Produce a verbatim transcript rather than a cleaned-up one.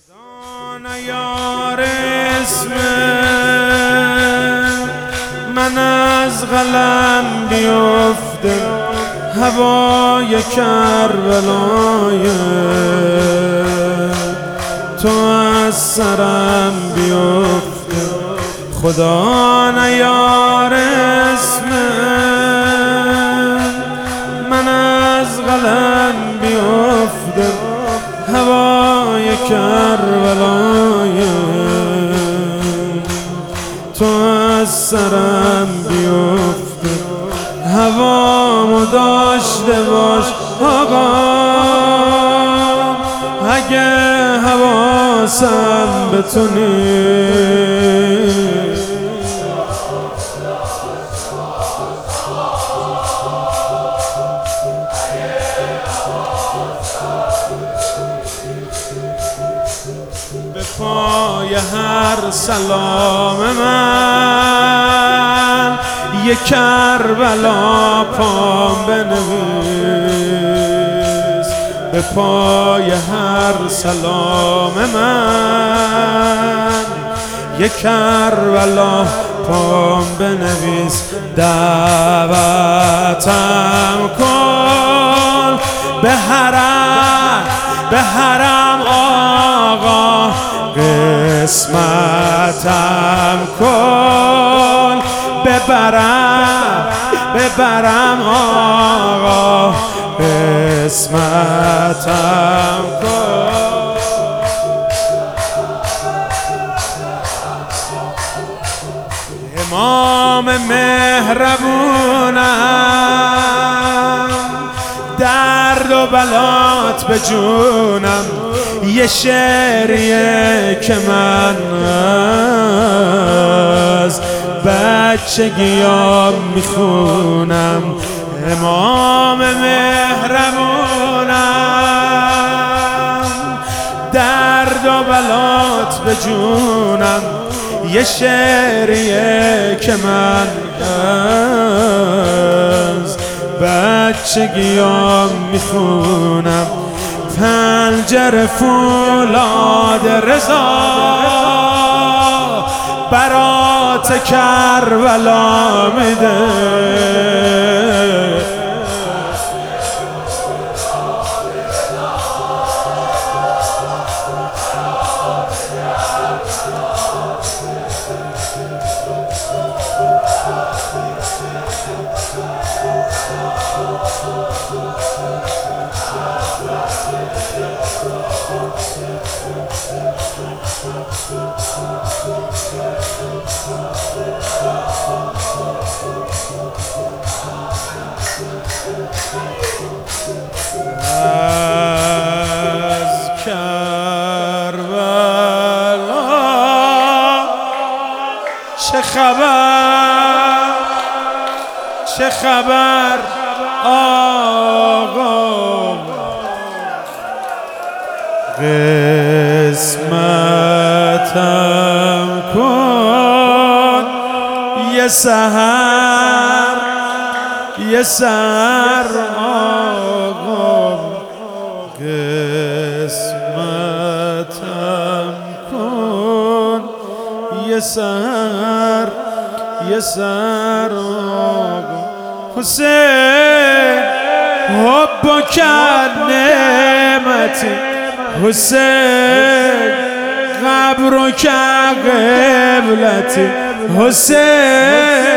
دانه یار اسم من از قلم بیفته، هوای کربلای تو از سرم بیفته. خدا نیار اسم من از قلم بیفته، هوای کربلای تو از سرم بیفته. هوامو داشته باش آقا، اگه حواسم به تو نیست. به پای هر سلام من یه کربلا پام بنویس. به پای هر سلام من یه کربلا پام بنویس. دعوتم کن به حرم، به حرم آقا، قسمتم کن ببرم، ببرم آقا، قسمتم کن. امام مهربونم، درد و بلات به جونم، یه شعریه که من از بچگیام میخونم. امام مهربونم، درد و بلات به جونم، یه شعریه که من از بچگیام میخونم. پنجره فولاد رضا برات کربلا میده. از کربلا چه خبر، چه خبر آقا، قسمتم کن یه سحر، یه سحر آقا، قسمتم کن یه سحر، یه سحر آقا. حسین حب کرد نعمتی، حسین قبر کرد قبلتی، حسین